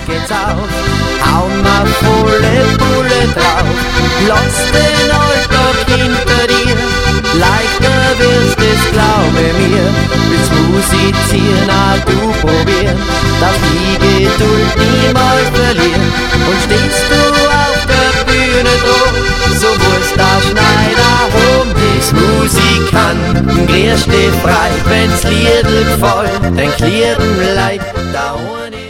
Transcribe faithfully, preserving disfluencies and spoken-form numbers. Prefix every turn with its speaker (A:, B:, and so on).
A: geht's auf, hau mal volle Bulle drauf, lass den Alltag hinter dir, leichter wirst es, glaube mir, willst musizieren, ah du probier, darf die Geduld niemals verlieren, und stehst du auf der Bühne drauf, so muss der Schneider home, das Musikanten grierst dich frei, wenn's Liedl gefällt, dann klirren Leid, da ohne